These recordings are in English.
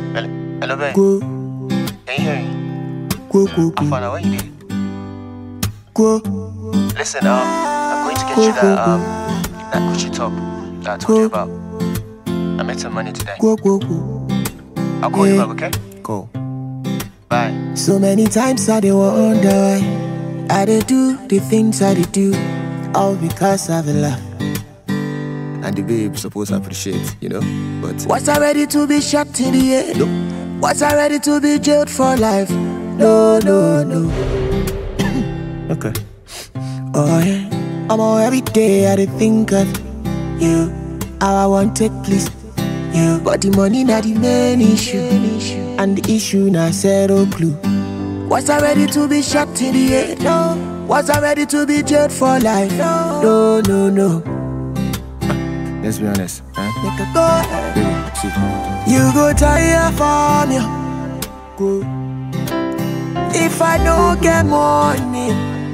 Hello, hello, babe. Go, Can you hear me? go, I found out what you did. go, Listen, I'm going to get you that Gucci top that I told you about. I made some money today. go. I'll call you back, okay? Go. Bye. So many times I dey wonder why I dey do the things I dey do, all because of love. And the babe supposed to appreciate, you know. But Was I ready to be shot in the head? no, Was I ready to be jailed for life? No. okay. Oh yeah, every day I dey think of you, how I want to please you. But the money not the main issue, and the issue not zero clue. Was I ready to be shot in the head? No. Was I ready to be jailed for life? No. Let's be honest, huh? Make a go. Baby, see. You go tire for me. Go. If I don't get money,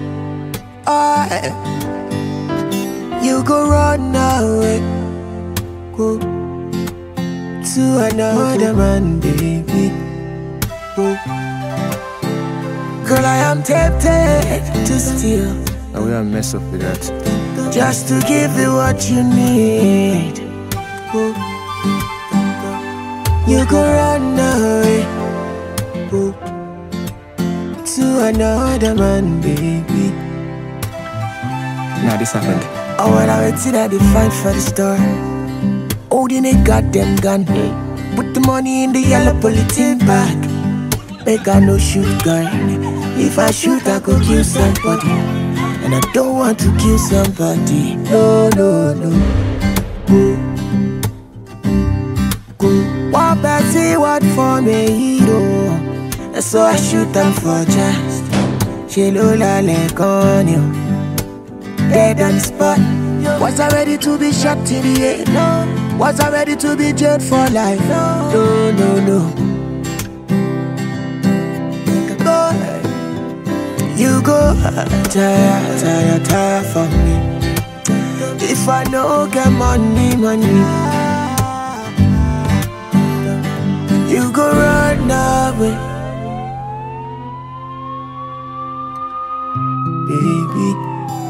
you go run away. Go to another man, baby. Go. Girl, I am tempted to steal, I will mess up with that. just to give you what you need. Go. You go run away. Go to another man, baby. Now this happened. Oh, when I wait till I find for the store, holding a goddamn gun. Put the money in the yellow polythene bag. Make I no shoot gun. If I shoot, I could kill somebody, and I don't want to kill somebody. No. Go. One person, what for me, hero. And so I shoot them for just. She lola like on you. Dead on the spot. Was I ready to be shot in the head? No. Was I ready to be jailed for life? No. You go tire for me. If I no get money, you go run away, baby.